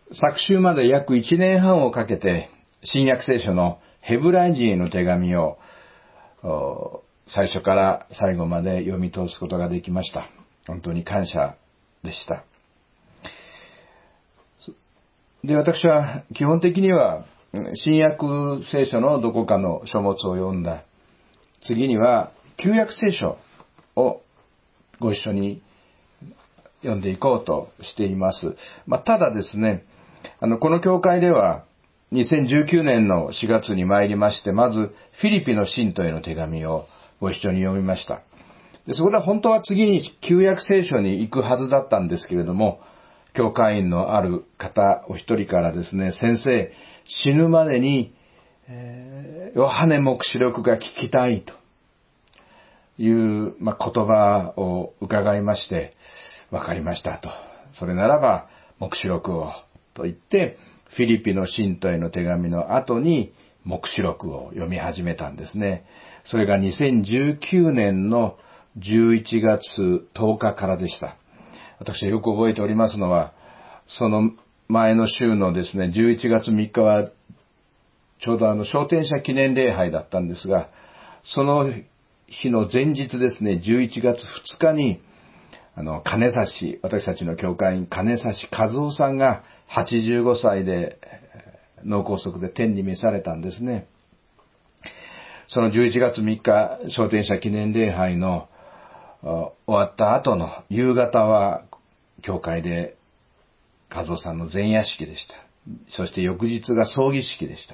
昨週まで約1年半をかけて新約聖書のヘブライ人への手紙を最初から最後まで読み通すことができました。本当に感謝でした。で、私は基本的には新約聖書のどこかの書物を読んだ。次には旧約聖書をご一緒に読んでいこうとしています。ただですね、この教会では2019年の4月に参りまして、まずフィリピの信徒への手紙をご一緒に読みました。でそこで本当は次に旧約聖書に行くはずだったんですけれども、教会員のある方お一人からですね、先生、死ぬまでに、ヨハネ黙示録が聞きたいという、言葉を伺いまして、わかりましたと。それならば黙示録をと言って、フィリピの信徒への手紙の後に黙示録を読み始めたんですね。それが2019年の11月10日からでした。私はよく覚えておりますのは、その前の週のですね、11月3日は、ちょうど昇天者記念礼拝だったんですが、その日の前日ですね、11月2日に、金指、私たちの教会員、金指和夫さんが85歳で脳梗塞で天に召されたんですね。その11月3日、昇天者記念礼拝の終わった後の夕方は、教会で和夫さんの前夜式でした。そして翌日が葬儀式でした。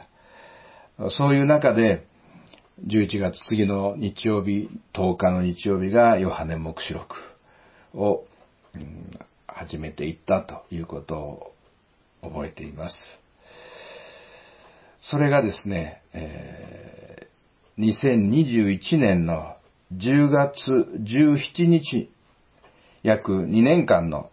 そういう中で、11月次の日曜日、10日の日曜日がヨハネ黙示録を始めていったということを覚えています。それがですね、2021年の10月17日、約2年間の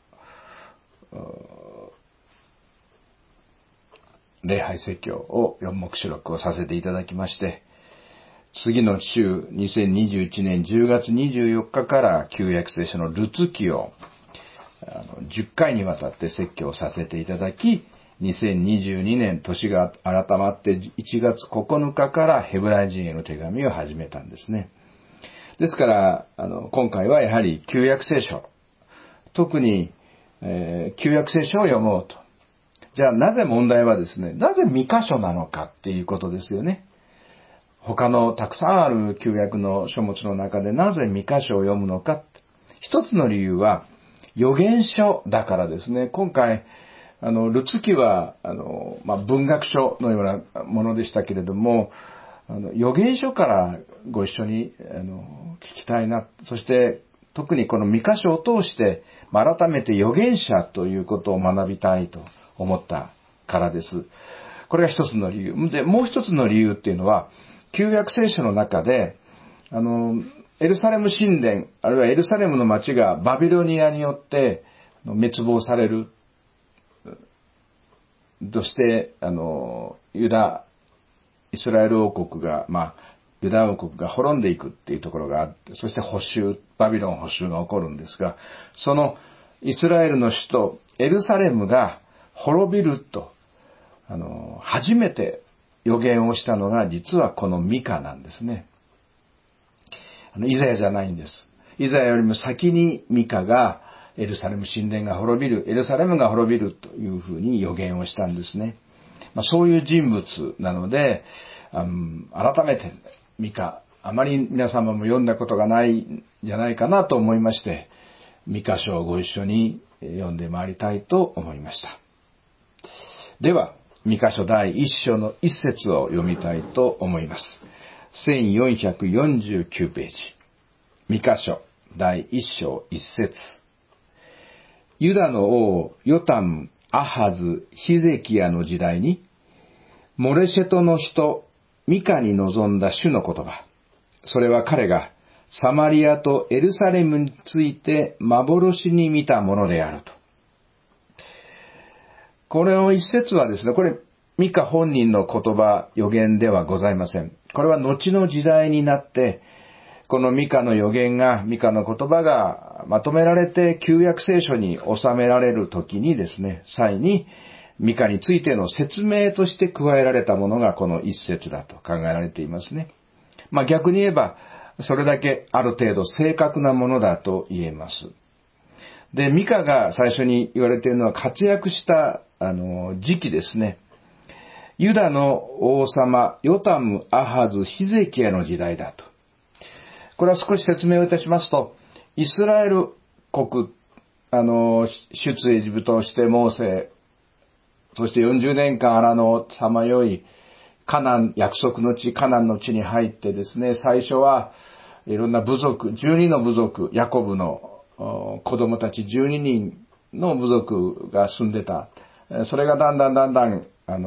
礼拝説教を4黙示録をさせていただきまして、次の週、2021年10月24日から旧約聖書のルツ記を10回にわたって説教させていただき、2022年年が改まって1月9日からヘブライ人への手紙を始めたんですね。ですから、今回はやはり旧約聖書、特に、旧約聖書を読もうと。じゃあなぜ問題はですね、なぜ未箇所なのかっていうことですよね。他のたくさんある旧約の書物の中でなぜ未箇所を読むのか。一つの理由は預言書だからですね。今回、ルツ記は、文学書のようなものでしたけれども、預言書からご一緒に聞きたいな。そして特にこの未箇所を通して、改めて預言者ということを学びたいと思ったからです。これが一つの理由。で、もう一つの理由っていうのは、旧約聖書の中で、エルサレム神殿、あるいはエルサレムの町がバビロニアによって滅亡されるとして、イスラエル王国が、ユダ王国が滅んでいくっていうところがあって、そしてバビロン捕囚が起こるんですが、そのイスラエルの首都エルサレムが滅びると、初めて予言をしたのが実はこのミカなんですね。イザヤじゃないんです。イザヤよりも先にミカがエルサレム神殿が滅びる、エルサレムが滅びるというふうに予言をしたんですね。そういう人物なので、改めてミカ、あまり皆様も読んだことがないんじゃないかなと思いまして、ミカ書をご一緒に読んでまいりたいと思いました。では、ミカ書第1章の1節を読みたいと思います。1449ページ。ミカ書第1章1節。ユダの王ヨタム、アハズ、ヒゼキヤの時代に、モレシェトの人、ミカに臨んだ主の言葉。それは彼がサマリアとエルサレムについて幻に見たものであると。これの一節はですね、これミカ本人の言葉、予言ではございません。これは後の時代になって、 このミカの預言が、ミカの言葉がまとめられて旧約聖書に収められる時にですね、際にミカについての説明として加えられたものがこの一節だと考えられていますね。逆に言えば、それだけある程度正確なものだと言えます。で、ミカが最初に言われているのは活躍した時期ですね。ユダの王様、ヨタム、アハズ、ヒゼキヤの時代だと。これは少し説明をいたしますと、イスラエル国、出エジプトをしてモーセ、そして40年間荒野をさまよい、カナン、約束の地、カナンの地に入ってですね、最初はいろんな部族、12の部族、ヤコブの子供たち12人の部族が住んでた。それがだんだん、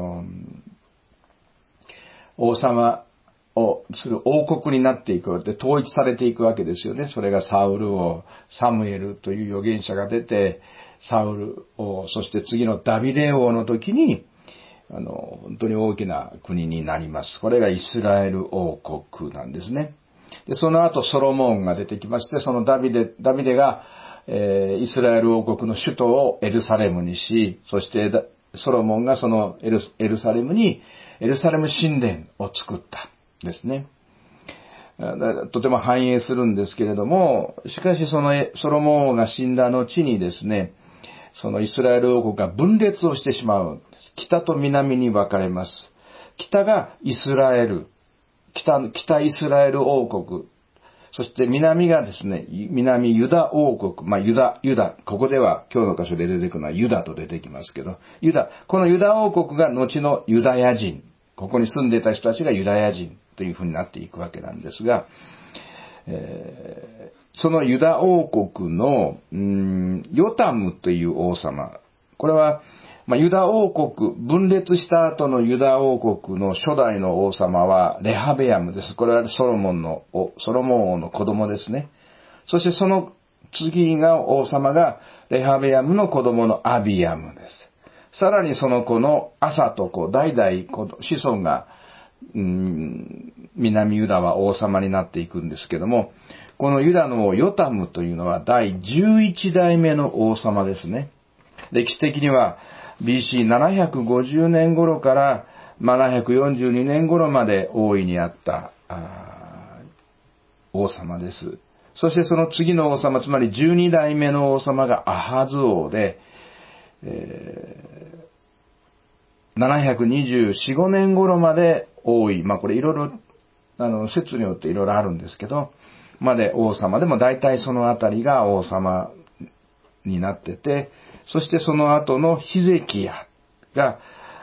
王様をする王国になっていくわけで、統一されていくわけですよね。それがサウル王、サムエルという預言者が出て、サウル王、そして次のダビデ王の時に、本当に大きな国になります。これがイスラエル王国なんですね。で、その後ソロモンが出てきまして、そのダビデが、イスラエル王国の首都をエルサレムにし、そしてソロモンがそのエルサレム神殿を作ったですね。とても繁栄するんですけれども、しかしそのソロモン王が死んだ後にですね、そのイスラエル王国が分裂をしてしまうんです。北と南に分かれます。北がイスラエル、北イスラエル王国、そして南がですね、南ユダ王国、ユダ、ここでは今日の箇所で出てくるのはユダと出てきますけど、このユダ王国が後のユダヤ人、ここに住んでいた人たちがユダヤ人というふうになっていくわけなんですが、そのユダ王国の、ヨタムという王様、これは、ユダ王国、分裂した後のユダ王国の初代の王様はレハベヤムです。これはソロモン王の子供ですね。そしてその次が王様がレハベヤムの子供のアビヤムです。さらにその子のアサと代々子孫が、南ユダは王様になっていくんですけども、このユダの王ヨタムというのは第11代目の王様ですね。歴史的にはBC750 年頃から742年頃まで王位にあった王様です。そしてその次の王様、つまり12代目の王様がアハズ王で、724、5年頃まで王位、これいろいろ、説によっていろいろあるんですけど、まで王様でも大体そのあたりが王様になってて、そしてその後のヒゼキヤが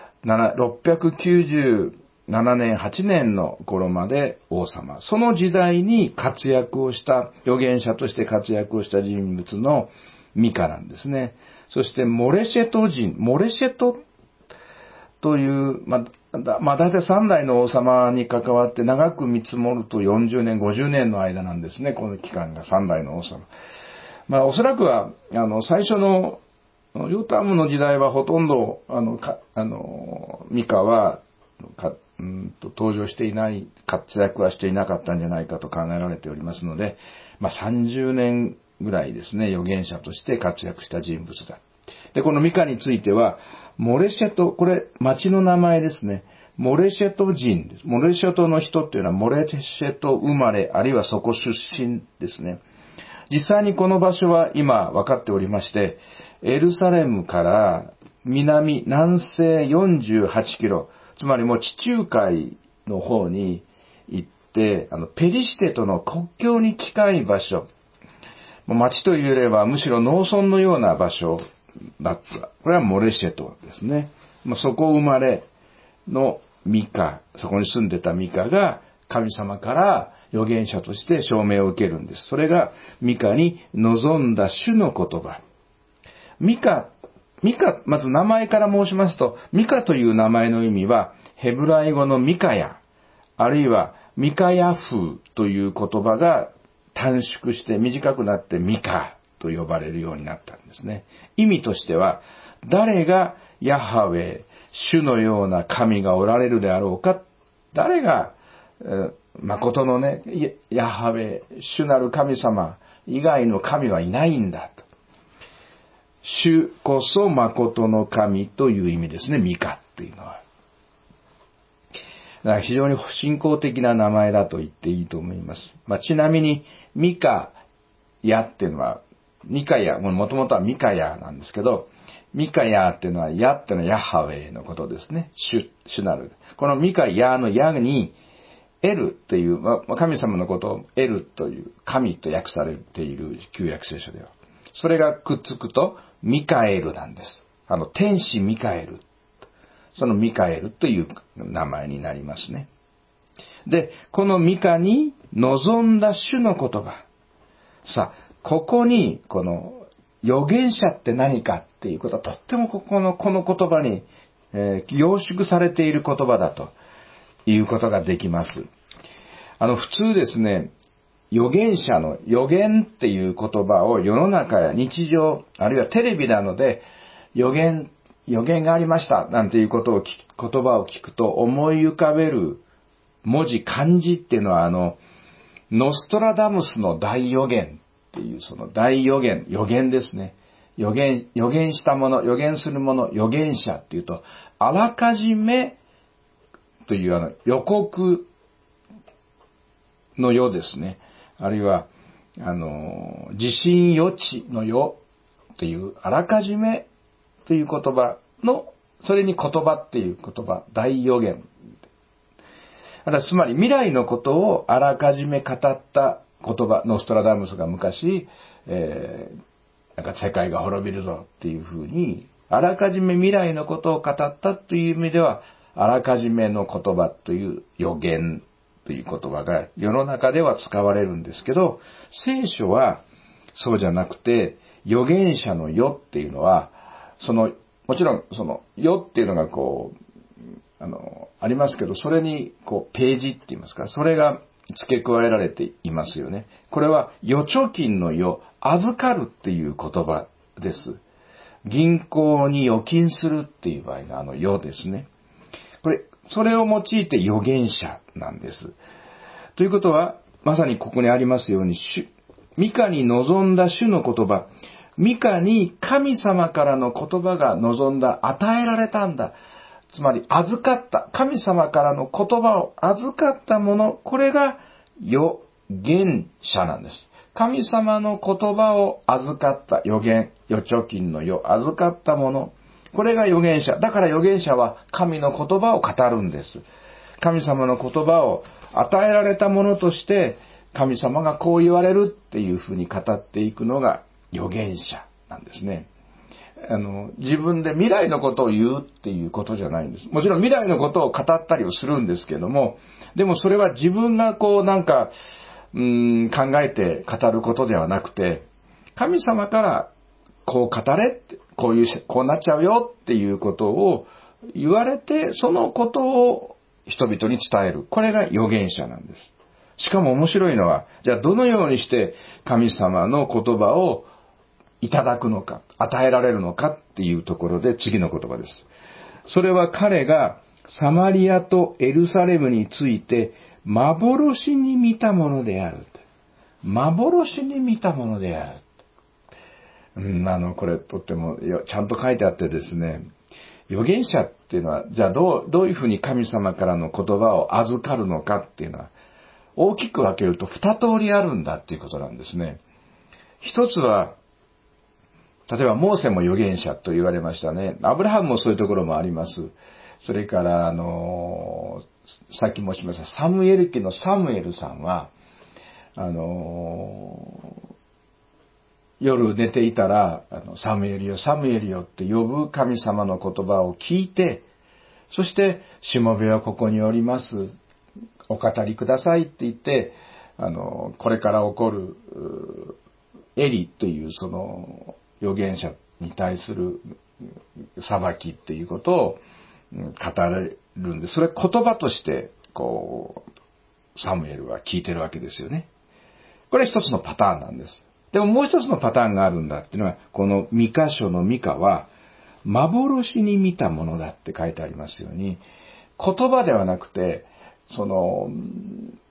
697年、8年の頃まで王様。その時代に活躍をした、預言者として活躍をした人物のミカなんですね。そしてモレシェトという、大体3代の王様に関わって長く見積もると40年、50年の間なんですね。この期間が3代の王様。おそらくは、最初のヨタムの時代はほとんど、ミカは、登場していない、活躍はしていなかったんじゃないかと考えられておりますので、30年ぐらいですね、預言者として活躍した人物だ。で、このミカについては、モレシェト、これ、町の名前ですね。モレシェト人です。モレシェトの人っていうのは、モレシェト生まれ、あるいはそこ出身ですね。実際にこの場所は今分かっておりまして、エルサレムから南西48キロ、つまりもう地中海の方に行って、ペリシテとの国境に近い場所、町というよりはむしろ農村のような場所だった。これはモレシェトですね。そこ生まれのミカ、そこに住んでたミカが神様から預言者として証明を受けるんです。それがミカに望んだ主の言葉。ミカ、まず名前から申しますと、ミカという名前の意味は、ヘブライ語のミカヤ、あるいはミカヤ風という言葉が短縮して短くなってミカと呼ばれるようになったんですね。意味としては、誰がヤハウェ、主のような神がおられるであろうか、誰が誠のね、ヤハウェ、主なる神様以外の神はいないんだと。主こそ誠の神という意味ですね、ミカっていうのは。だから非常に信仰的な名前だと言っていいと思います。ちなみに、ミカヤっていうのは、ミカヤ、もともとはミカヤなんですけど、ミカヤっていうのは、ヤっていうのはヤハウェのことですね。主なる。このミカヤのヤに、エルっていう、神様のことをエルという、神と訳されている旧約聖書では。それがくっつくと、ミカエルなんです。天使ミカエル。そのミカエルという名前になりますね。で、このミカに望んだ主の言葉。さあ、ここに、この預言者って何かっていうことはとってもこの言葉に、凝縮されている言葉だということができます。普通ですね、預言者の預言っていう言葉を世の中や日常、あるいはテレビなどで預言がありましたなんていう言葉を聞くと思い浮かべる文字、漢字っていうのはノストラダムスの大預言っていうその大預言ですね。預言したもの、預言するもの、預言者っていうと、あらかじめという予告の世ですね。あるいは、地震予知の世という、あらかじめという言葉の、それに言葉っていう言葉、大預言。つまり未来のことをあらかじめ語った言葉、ノストラダムスが昔、なんか世界が滅びるぞっていうふうに、あらかじめ未来のことを語ったという意味では、あらかじめの言葉という預言という言葉が世の中では使われるんですけど、聖書はそうじゃなくて、預言者の世っていうのは、もちろん世っていうのがありますけど、それにページって言いますか、それが付け加えられていますよね。これは預貯金の預、預かるっていう言葉です。銀行に預金するっていう場合の預ですね。それを用いて預言者なんです。ということは、まさにここにありますように、ミカに望んだ主の言葉、ミカに神様からの言葉が望んだ、与えられたんだ。つまり預かった、神様からの言葉を預かったもの、これが預言者なんです。神様の言葉を預かった預言、預貯金の預、預かったもの、これが預言者。だから預言者は神の言葉を語るんです。神様の言葉を与えられたものとして、神様がこう言われるっていうふうに語っていくのが預言者なんですね。自分で未来のことを言うっていうことじゃないんです。もちろん未来のことを語ったりをするんですけども、でもそれは自分が考えて語ることではなくて、神様からこう語れって、こうなっちゃうよっていうことを言われて、そのことを人々に伝える。これが預言者なんです。しかも面白いのは、じゃあどのようにして神様の言葉をいただくのか、与えられるのかっていうところで次の言葉です。それは彼がサマリアとエルサレムについて幻に見たものである。幻に見たものである。これとってもちゃんと書いてあってですね、預言者っていうのは、じゃあどういうふうに神様からの言葉を預かるのかっていうのは、大きく分けると二通りあるんだっていうことなんですね。一つは、例えばモーセも預言者と言われましたね。アブラハムもそういうところもあります。それから、さっき申しましたサムエル記のサムエルさんは、夜寝ていたら、サムエルよ、サムエルよって呼ぶ神様の言葉を聞いて、そして、しもべはここにおります。お語りくださいって言って、これから起こる、エリというその預言者に対する裁きっていうことを語れるんで、それ言葉として、サムエルは聞いてるわけですよね。これ一つのパターンなんです。でももう一つのパターンがあるんだっていうのは、このミカ書のミカは、幻に見たものだって書いてありますように、言葉ではなくて、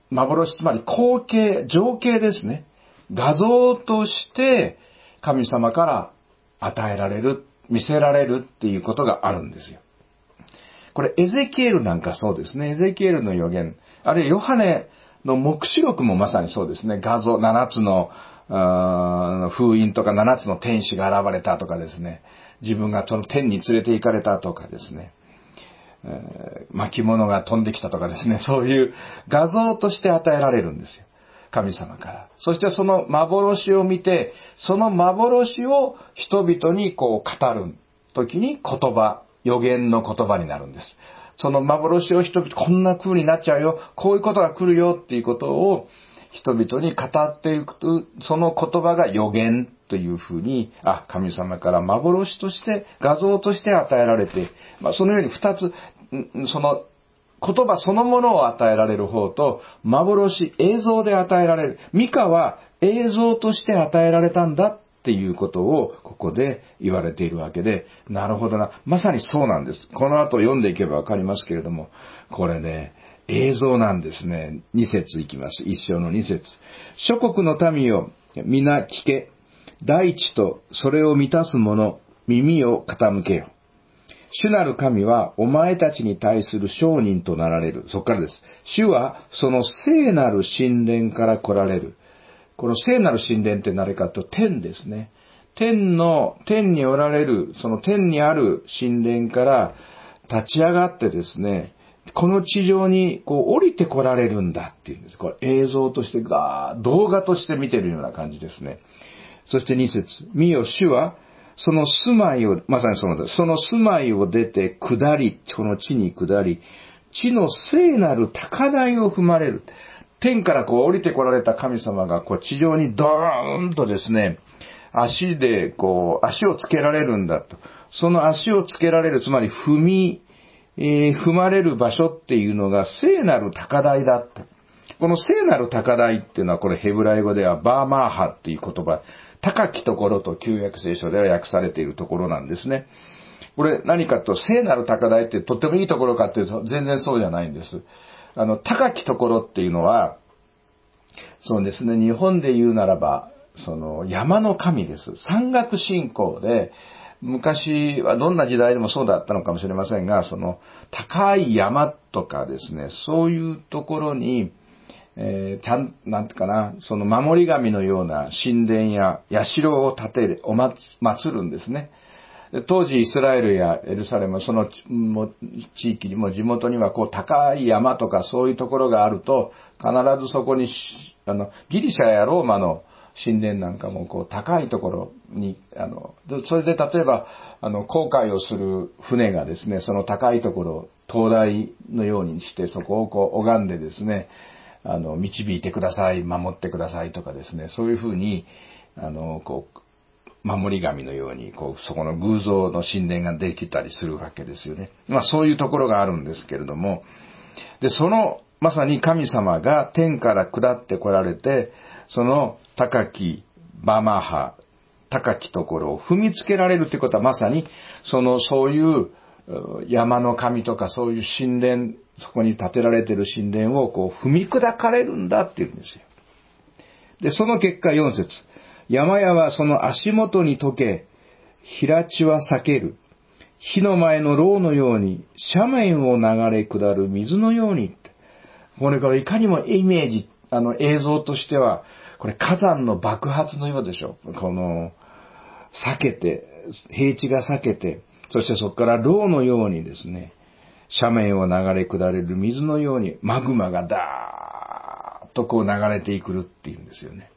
幻、つまり光景、情景ですね。画像として神様から与えられる、見せられるっていうことがあるんですよ。これエゼキエルなんかそうですね。エゼキエルの預言、あるいはヨハネの黙示録もまさにそうですね。画像、7つの封印とか7つの天使が現れたとかですね。自分がその天に連れて行かれたとかですね。巻物が飛んできたとかですね。そういう画像として与えられるんですよ。神様から。そしてその幻を見て、その幻を人々にこう語る時に言葉、預言の言葉になるんです。その幻を人々、こんな風になっちゃうよ、こういうことが来るよっていうことを人々に語っていくと、その言葉が預言という風に、神様から幻として、画像として与えられて、そのように二つ、その言葉そのものを与えられる方と、幻、映像で与えられる。ミカは映像として与えられたんだっていうことをここで言われているわけで、なるほどな。まさにそうなんです。この後読んでいけばわかりますけれども、これね、映像なんですね。2節いきます。一章の2節。諸国の民よ、皆聞け。大地とそれを満たす者、耳を傾けよ。主なる神はお前たちに対する証人となられる。そこからです。主はその聖なる神殿から来られる。この聖なる神殿って何かと天ですね。天におられる、その天にある神殿から立ち上がってですね、この地上にこう降りて来られるんだっていうんです。これ映像として動画として見てるような感じですね。そして2節。見よ、主はその住まいを、まさにその住まいを出て下り、この地に下り、地の聖なる高台を踏まれる。天からこう降りてこられた神様がこう地上にドーンとですね、足でこう足をつけられるんだと。その足をつけられる、つまり踏まれる場所っていうのが聖なる高台だって。この聖なる高台っていうのはこれヘブライ語ではバーマーハっていう言葉、高きところと旧約聖書では訳されているところなんですね。これ何かと聖なる高台ってとってもいいところかっていうと全然そうじゃないんです。高きところっていうのは、そうですね、日本で言うならば、その山の神です。山岳信仰で、昔はどんな時代でもそうだったのかもしれませんが、その高い山とかですね、そういうところに、なんていうかな、その守り神のような神殿や社を建てる、祀るんですね。当時イスラエルやエルサレム、その地域にも地元にはこう高い山とかそういうところがあると、必ずそこに、ギリシャやローマの神殿なんかもこう高いところに、それで例えば、航海をする船がですね、その高いところを灯台のようにしてそこをこう拝んでですね、導いてください、守ってくださいとかですね、そういうふうに、こう、守り神のように、こう、そこの偶像の神殿ができたりするわけですよね。そういうところがあるんですけれども、で、まさに神様が天から下って来られて、その高きバマハ、高きところを踏みつけられるということはまさに、そういう山の神とかそういう神殿、そこに建てられている神殿をこう踏み砕かれるんだっていうんですよ。で、その結果4節。山々はその足元に溶け、平地は裂ける。火の前の牢のように、斜面を流れ下る水のように。これからいかにもイメージ、映像としては、これ火山の爆発のようでしょ。裂けて、平地が裂けて、そしてそこから牢のようにですね、斜面を流れ下れる水のように、マグマがダーッとこう流れていくるっていうんですよね。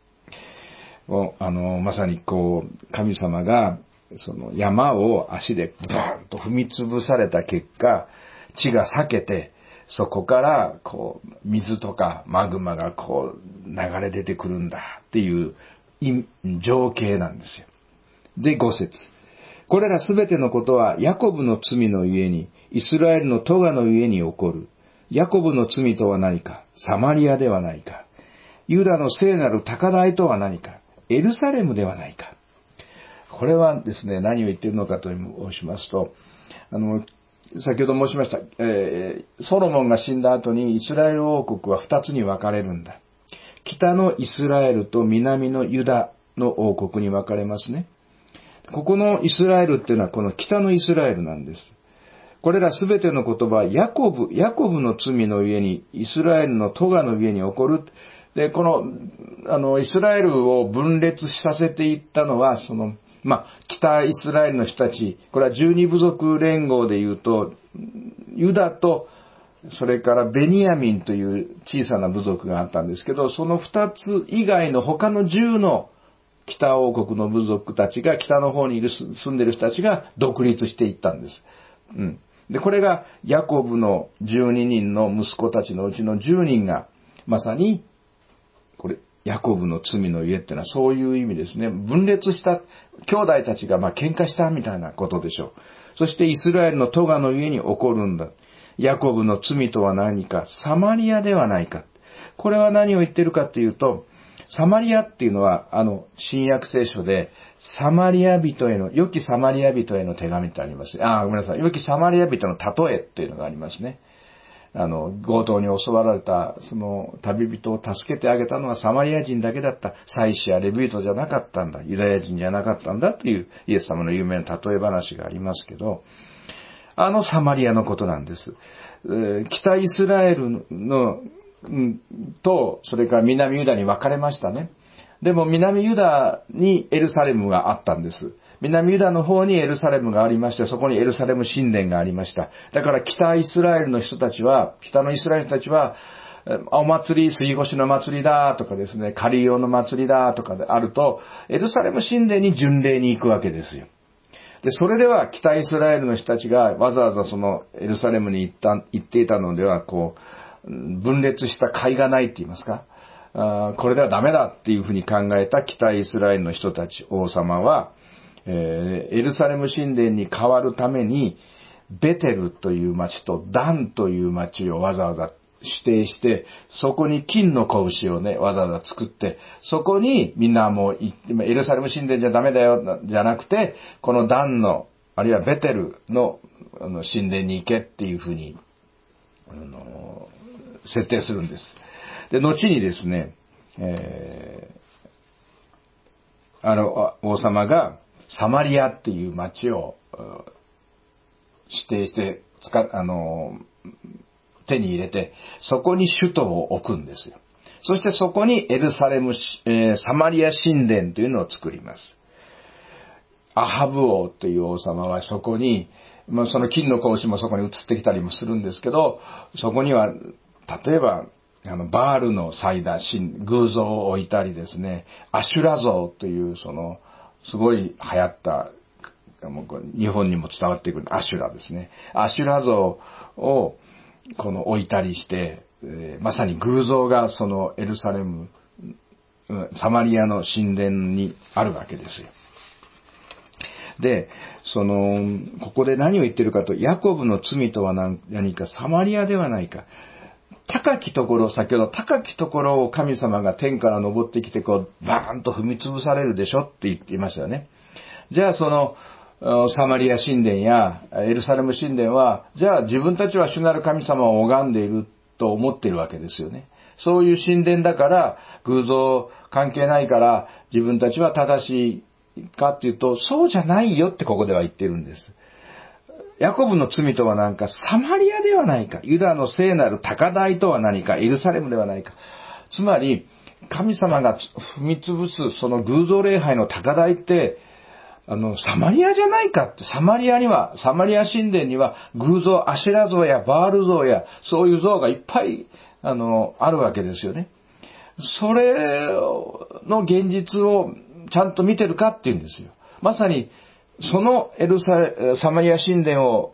まさにこう、神様が、その山を足でバーンと踏み潰された結果、地が裂けて、そこからこう、水とかマグマがこう、流れ出てくるんだっていう情景なんですよ。で、5節。これらすべてのことは、ヤコブの罪のゆえに、イスラエルの咎のゆえに起こる。ヤコブの罪とは何か、サマリアではないか。ユダの聖なる高台とは何か、エルサレムではないか。これはですね、何を言っているのかと申しますと、 先ほど申しました、ソロモンが死んだ後にイスラエル王国は2つに分かれるんだ。北のイスラエルと南のユダの王国に分かれますね。ここのイスラエルっていうのはこの北のイスラエルなんです。これらすべての言葉はヤコブの罪の上にイスラエルの咎の上に起こる。で、この、イスラエルを分裂させていったのは、北イスラエルの人たち、これは12部族連合で言うと、ユダと、それからベニヤミンという小さな部族があったんですけど、その2つ以外の他の10の北王国の部族たちが、北の方に住んでいる人たちが独立していったんです。で、これがヤコブの12人の息子たちのうちの10人が、まさに、これ、ヤコブの罪の家っていうのはそういう意味ですね。分裂した兄弟たちが喧嘩したみたいなことでしょう。そしてイスラエルの咎の家に起こるんだ。ヤコブの罪とは何か、サマリアではないか。これは何を言ってるかというと、サマリアっていうのは、新約聖書で、良きサマリア人への手紙ってあります。ごめんなさい。良きサマリア人の例えっていうのがありますね。強盗に襲われた、その旅人を助けてあげたのはサマリア人だけだった。祭司やレビートじゃなかったんだ。ユダヤ人じゃなかったんだというイエス様の有名な例え話がありますけど、サマリアのことなんです。北イスラエルの、と、それから南ユダに分かれましたね。でも南ユダにエルサレムがあったんです。南ユダの方にエルサレムがありまして、そこにエルサレム神殿がありました。だから北のイスラエルの人たちは、お祭り、杉越の祭りだとかですね、カリオの祭りだとかであると、エルサレム神殿に巡礼に行くわけですよ。で、それでは北イスラエルの人たちがわざわざそのエルサレムに行っていたのでは、分裂した甲斐がないって言いますか。これではダメだっていうふうに考えた北イスラエルの人たち、王様は、エルサレム神殿に変わるために、ベテルという町とダンという町をわざわざ指定して、そこに金の子牛をね、わざわざ作って、そこにみんなもう、エルサレム神殿じゃダメだよ、じゃなくて、このダンの、あるいはベテルの神殿に行けっていうふうに、設定するんです。で、後にですね、王様がサマリアっていう町を指定して手に入れて、そこに首都を置くんですよ。そしてそこにサマリア神殿というのを作ります。アハブ王という王様はそこに、その金の子牛もそこに移ってきたりもするんですけど、そこには、例えば、バールの祭壇、偶像を置いたりですね、アシュラ像という、すごい流行った、日本にも伝わってくるアシュラですね。アシュラ像を、置いたりして、まさに偶像がそのエルサレム、サマリアの神殿にあるわけですよ。で、ここで何を言ってるかと、ヤコブの罪とは何か、サマリアではないか。高きところ、先ほど高きところを神様が天から昇ってきて、バーンと踏み潰されるでしょって言っていましたよね。じゃあサマリア神殿やエルサレム神殿は、じゃあ自分たちは主なる神様を拝んでいると思っているわけですよね。そういう神殿だから、偶像関係ないから、自分たちは正しいかっていうと、そうじゃないよってここでは言ってるんです。ヤコブの罪とは何か、サマリアではないか、ユダの聖なる高台とは何か、エルサレムではないか。つまり、神様が踏み潰すその偶像礼拝の高台って、サマリアじゃないかって、サマリア神殿には偶像、アシェラ像やバール像や、そういう像がいっぱい、あるわけですよね。それの現実をちゃんと見てるかっていうんですよ。まさに、そのサマリア神殿を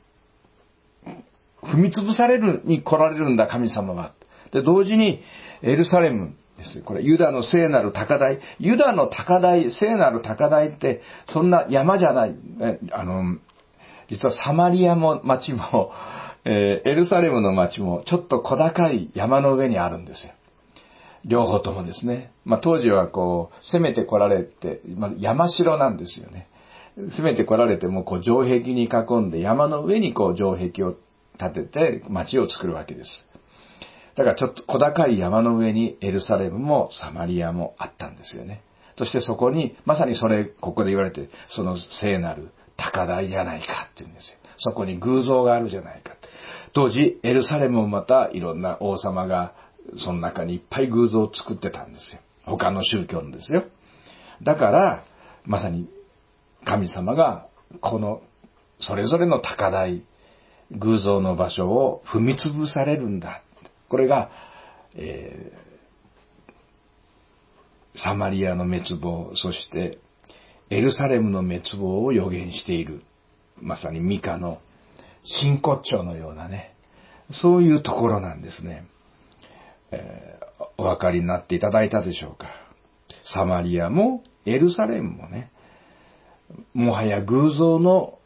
踏み潰されるに来られるんだ、神様は。で、同時にエルサレムです。これ、ユダの聖なる高台。ユダの高台、聖なる高台って、そんな山じゃない。実はサマリアも町も、エルサレムの町も、ちょっと小高い山の上にあるんですよ。両方ともですね。当時は攻めて来られて、山城なんですよね。 攻めて来られても、城壁に囲んで、山の上に城壁を建てて町を作るわけです。だからちょっと小高い山の上にエルサレムもサマリアもあったんですよね。そしてそこに、まさにここで言われて、その聖なる高台じゃないかって言うんですよ。そこに偶像があるじゃないかって。当時、エルサレムもまたいろんな王様が、その中にいっぱい偶像を作ってたんですよ。他の宗教のですよ。だから、まさに神様が、それぞれの高台、偶像の場所を踏み潰されるんだ。これが、サマリアの滅亡、そしてエルサレムの滅亡を予言している。まさにミカの真骨頂のようなね、そういうところなんですね。お分かりになっていただいたでしょうか。サマリアもエルサレムもね、もはや偶像の、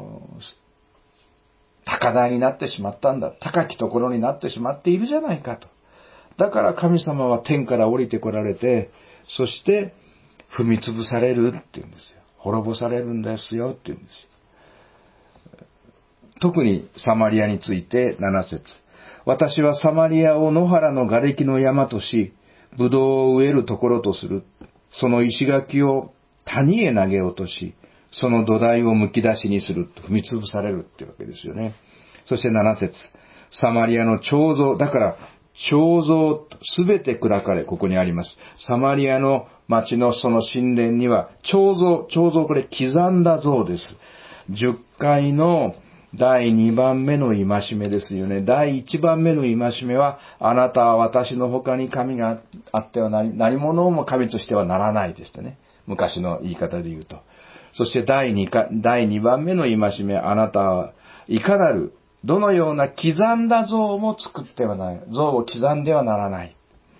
高台になってしまったんだ。高きところになってしまっているじゃないかと。だから神様は天から降りてこられて、そして踏み潰されるって言うんですよ。滅ぼされるんですよって言うんですよ。特にサマリアについて7節。私はサマリアを野原の瓦礫の山とし、ブドウを植えるところとする。その石垣を谷へ投げ落とし、その土台を剥き出しにすると踏み潰されるっていうわけですよね。そして7節。サマリアの彫像、だから彫像すべて砕かれ、ここにあります。サマリアの町のその神殿には彫像これ刻んだ像です。10回の第2番目の戒めですよね。第1番目の戒めは、あなたは私の他に神があっては何者も神としてはならないですね。昔の言い方で言うと。そして第2番目の戒め、あなたはいかなる、どのような刻んだ像も作ってはない。像を刻んではならない。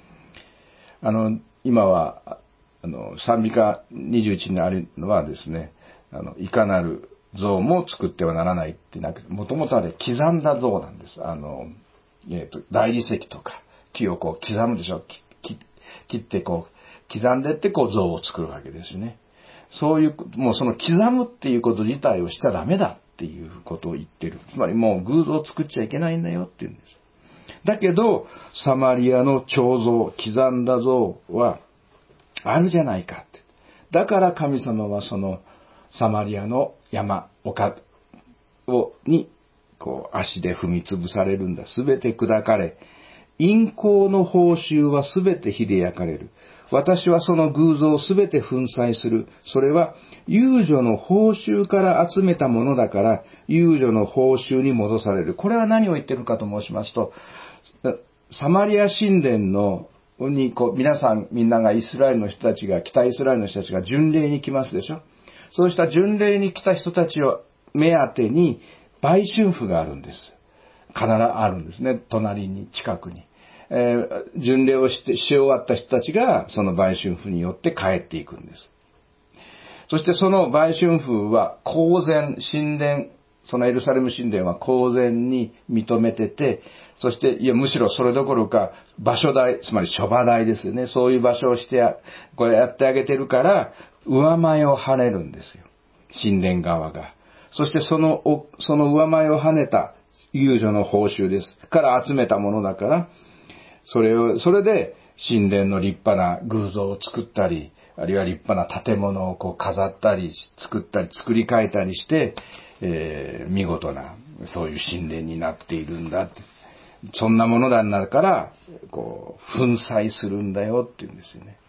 今は、賛美歌21にあるのはですね、いかなる像も作ってはならないってなくて、もともとあれ刻んだ像なんです。大理石とか木を刻むでしょ。切って刻んでって像を作るわけですよね。そういう、もうその刻むっていうこと自体をしちゃダメだっていうことを言ってる。つまりもう偶像を作っちゃいけないんだよっていうんです。だけど、サマリアの彫像、刻んだ像はあるじゃないかって。だから神様はそのサマリアの山、丘に、足で踏み潰されるんだ。すべて砕かれ、陰行の報酬はすべて火で焼かれる。私はその偶像をすべて粉砕する。それは、遊女の報酬から集めたものだから、遊女の報酬に戻される。これは何を言っているかと申しますと、サマリア神殿にみんなが北イスラエルの人たちが巡礼に来ますでしょ。そうした巡礼に来た人たちを目当てに売春婦があるんです。必ずあるんですね。隣に、近くに。巡礼をし終わった人たちがその売春婦によって帰っていくんです。そしてその売春婦は公然、そのエルサレム神殿は公然に認めてて、そして、むしろそれどころか場所代、つまり諸場代ですよね。そういう場所をこれやってあげてるから、上前を跳ねるんですよ。神殿側が。そしてその上前を跳ねた遊女の報酬です。から集めたものだから、それで神殿の立派な偶像を作ったり、あるいは立派な建物を飾ったり、作り変えたりして、見事な、そういう神殿になっているんだって。そんなものだから、粉砕するんだよって言うんですよね。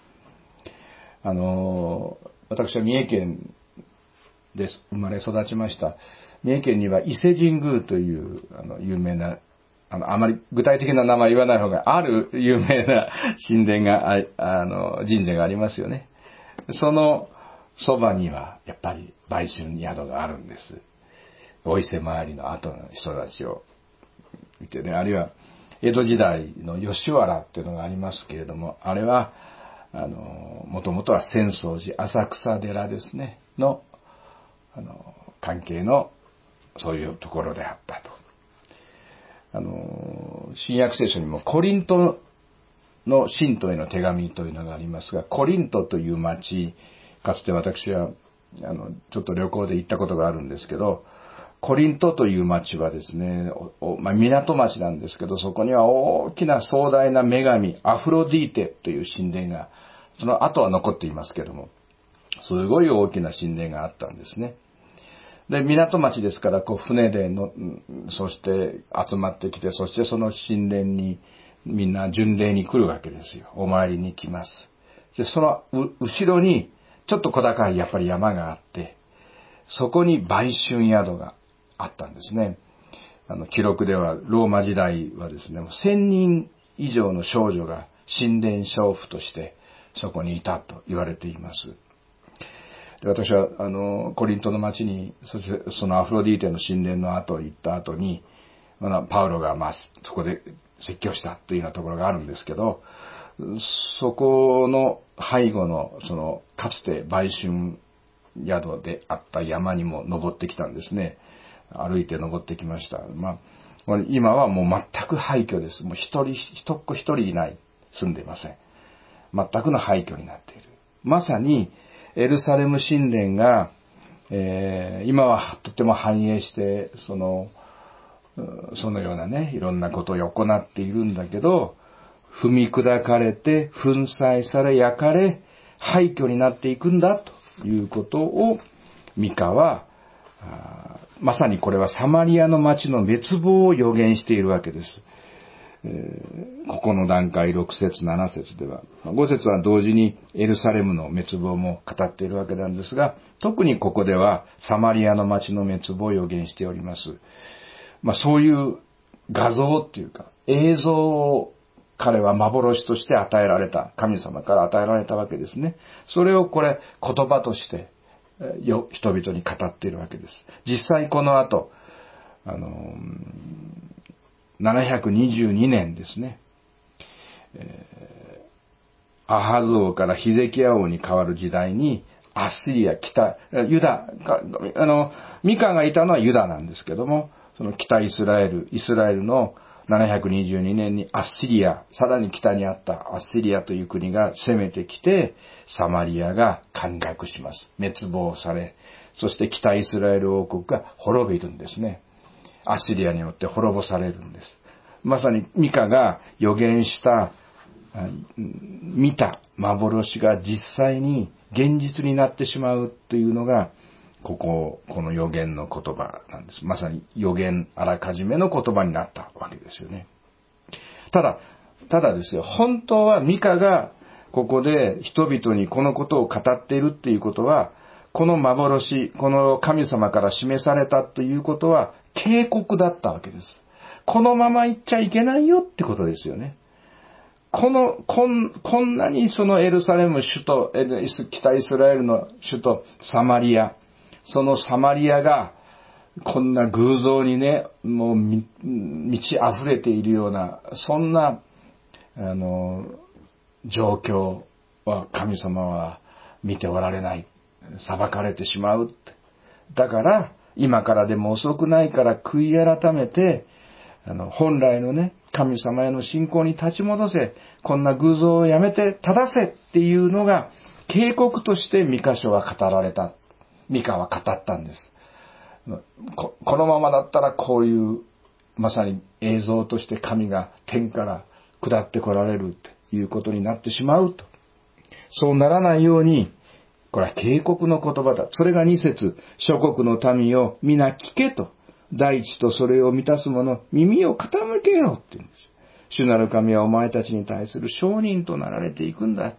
私は三重県で生まれ育ちました。三重県には伊勢神宮という、有名な、あまり具体的な名前言わない方がある有名な神殿が、神社がありますよね。そのそばには、やっぱり売春宿があるんです。お伊勢参りの後の人たちを見てね、あるいは、江戸時代の吉原っていうのがありますけれども、あれは、もともとは浅草寺、浅草寺ですね、の、関係の、そういうところであったと。新約聖書にもコリントの信徒への手紙というのがありますが、コリントという町、かつて私はちょっと旅行で行ったことがあるんですけど、コリントという町はですね、港町なんですけど、そこには大きな壮大な女神、アフロディーテという神殿が、その後は残っていますけども、すごい大きな神殿があったんですね。で、港町ですから、船でそして集まってきて、そしてその神殿にみんな巡礼に来るわけですよ。お参りに来ます。で、その後ろに、ちょっと小高いやっぱり山があって、そこに売春宿があったんですね。記録では、ローマ時代はですね、1000人以上の少女が神殿娼婦としてそこにいたと言われています。で、私は、コリントの町に、そしてそのアフロディーテの神殿の後行った後に、パウロがそこで説教したというようなところがあるんですけど、そこの背後の、かつて売春宿であった山にも登ってきたんですね。歩いて登ってきました。今はもう全く廃墟です。もう人っ子一人いない。住んでいません。全くの廃墟になっている。まさに、エルサレム神殿が、今はとても繁栄して、そのようなね、いろんなことを行っているんだけど、踏み砕かれて、粉砕され、焼かれ、廃墟になっていくんだということを、ミカは、まさにこれはサマリアの町の滅亡を予言しているわけです。ここの段階6節7節では、5節は同時にエルサレムの滅亡も語っているわけなんですが、特にここではサマリアの町の滅亡を予言しております。そういう画像っていうか映像を彼は幻として与えられた、神様から与えられたわけですね。それを言葉として人々に語っているわけです。実際この後、722年ですね。アハズ王からヒゼキヤ王に変わる時代に、アッシリア、ユダ、ミカがいたのはユダなんですけども、その北イスラエルの722年にアッシリア、さらに北にあったアッシリアという国が攻めてきて、サマリアが陥落します。滅亡され、そして北イスラエル王国が滅びるんですね。アッシリアによって滅ぼされるんです。まさにミカが予言した、見た幻が実際に現実になってしまうというのが、この予言の言葉なんです。まさに予言あらかじめの言葉になったわけですよね。ただですよ、本当はミカがここで人々にこのことを語っているっていうことは、この幻、この神様から示されたということは警告だったわけです。このまま行っちゃいけないよってことですよね。こんなにそのエルサレム首都、北イスラエルの首都サマリア、そのサマリアがこんな偶像にね、もう満ち溢れているような、そんな、状況は神様は見ておられない。裁かれてしまう。だから、今からでも遅くないから悔い改めて、本来のね、神様への信仰に立ち戻せ、こんな偶像をやめて正せっていうのが警告としてミカ書は語られた。ミカは語ったんです。このままだったらこういう、まさに映像として神が天から下ってこられるということになってしまうと。そうならないように、これは警告の言葉だ。それが2節、諸国の民よ、皆聞けと。大地とそれを満たす者、耳を傾けようって言うんです。主なる神はお前たちに対する証人となられていくんだ。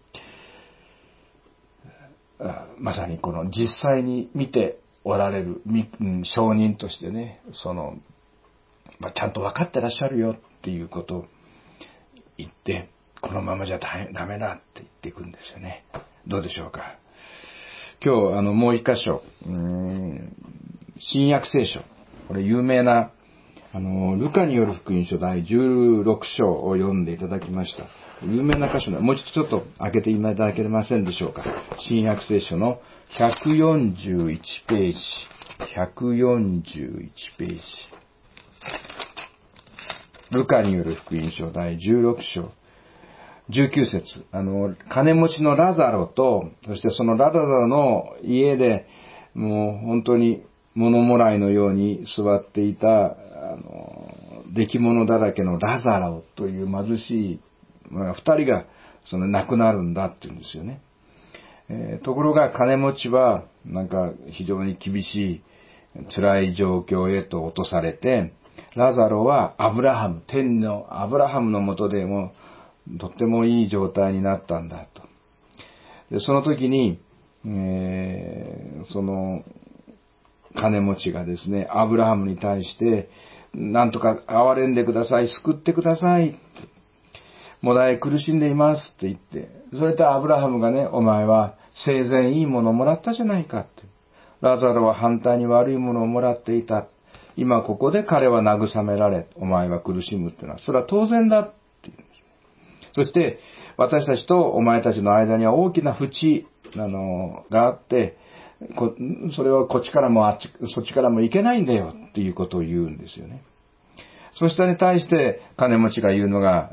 まさにこの実際に見ておられる証人としてね、ちゃんと分かってらっしゃるよっていうことを言って、このままじゃダメだって言っていくんですよね。どうでしょうか。今日もう一箇所、新約聖書、これ有名なルカによる福音書第16章を読んでいただきました。有名な箇所で、もう一度ちょっと開けていただけませんでしょうか。新約聖書の141ページ。141ページ。ルカによる福音書第16章。 19節、金持ちのラザロと、そしてそのラザロの家で、もう本当に物もらいのように座っていた、出来物だらけのラザロという貧しい、二人が亡くなるんだって言うんですよね。ところが金持ちは、なんか非常に厳しい、辛い状況へと落とされて、ラザロは天のアブラハムのもとでも、とってもいい状態になったんだと。でその時に、その金持ちがですね、アブラハムに対して、なんとか憐れんでください、救ってください。もだえ苦しんでいますって言って、それとアブラハムがね、お前は生前いいものをもらったじゃないかって。ラザロは反対に悪いものをもらっていた。今ここで彼は慰められ、お前は苦しむっていうのは、それは当然だって言うんです。そして、私たちとお前たちの間には大きな淵、があって、それはこっちからもそっちからもいけないんだよっていうことを言うんですよね。そしたに対して金持ちが言うのが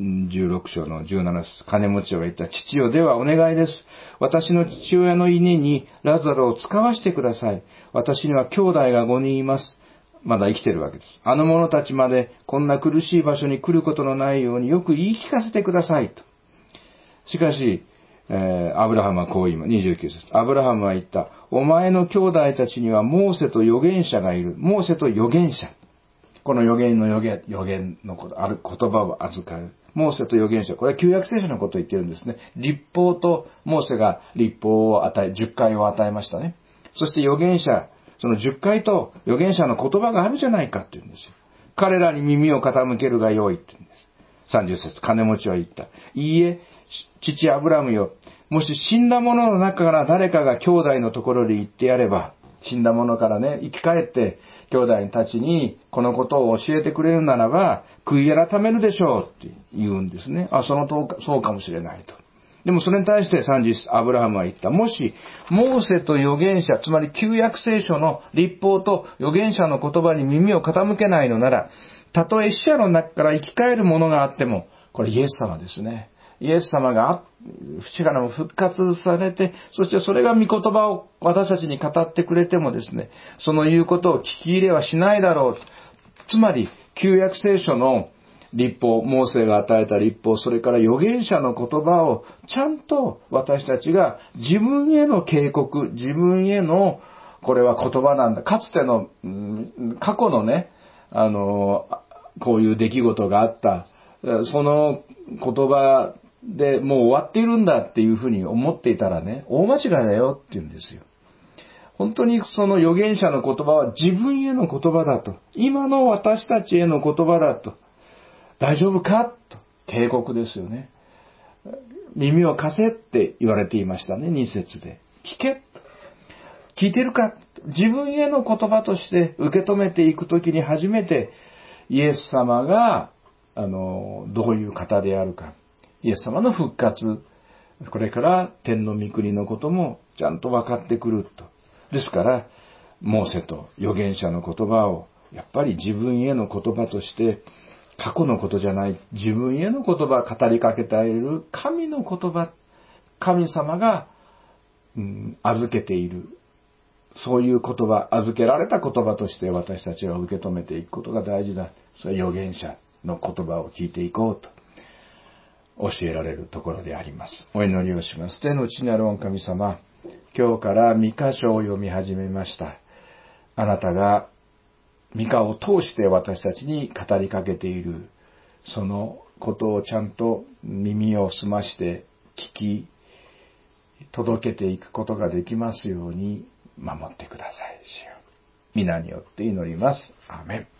16章の17節。金持ちは言った。父よ、ではお願いです。私の父親の家にラザロを使わしてください。私には兄弟が5人います。まだ生きてるわけです。あの者たちまでこんな苦しい場所に来ることのないようによく言い聞かせてくださいと。しかし、アブラハムはこう言います。29節。アブラハムは言った。お前の兄弟たちにはモーセと預言者がいる。モーセと預言者。この預言のこと、ある言葉を預かる。モーセと預言者。これは旧約聖書のことを言ってるんですね。律法と、モーセが律法を10回を与えましたね。そして預言者、その10回と預言者の言葉があるじゃないかって言うんですよ。彼らに耳を傾けるがよいって言うんです。30節、金持ちは言った。いいえ、父アブラムよ。もし死んだ者の中から誰かが兄弟のところで言ってやれば、死んだ者からね、生き返って兄弟たちにこのことを教えてくれるならば、悔い改めるでしょうって言うんですね。そうかもしれないと。でもそれに対して30、アブラハムは言った。もし、モーセと預言者、つまり旧約聖書の律法と預言者の言葉に耳を傾けないのなら、たとえ死者の中から生き返るものがあっても、これイエス様ですね。イエス様が死からも復活されて、そしてそれが御言葉を私たちに語ってくれてもですね、その言うことを聞き入れはしないだろう。つまり、旧約聖書の律法、モーセが与えた律法、それから預言者の言葉をちゃんと私たちが自分への警告、自分へのこれは言葉なんだ。かつての、過去のね、こういう出来事があった、その言葉でもう終わっているんだっていうふうに思っていたらね、大間違いだよって言うんですよ。本当にその預言者の言葉は自分への言葉だと。今の私たちへの言葉だと。大丈夫かと。警告ですよね。耳を貸せって言われていましたね、2節で。聞け。聞いてるか。自分への言葉として受け止めていくときに初めてイエス様がどういう方であるか。イエス様の復活。これから天の御国のこともちゃんと分かってくると。ですから、モーセと預言者の言葉をやっぱり自分への言葉として過去のことじゃない、自分への言葉、語りかけている神の言葉、神様が、預けている、そういう言葉、預けられた言葉として私たちは受け止めていくことが大事だ。それは預言者の言葉を聞いていこうと教えられるところであります。お祈りをします。天の内なる御神様、今日から御箇所を読み始めました。あなたが御箇を通して私たちに語りかけている、そのことをちゃんと耳を澄まして聞き、届けていくことができますように守ってください。主よ。皆によって祈ります。アーメン。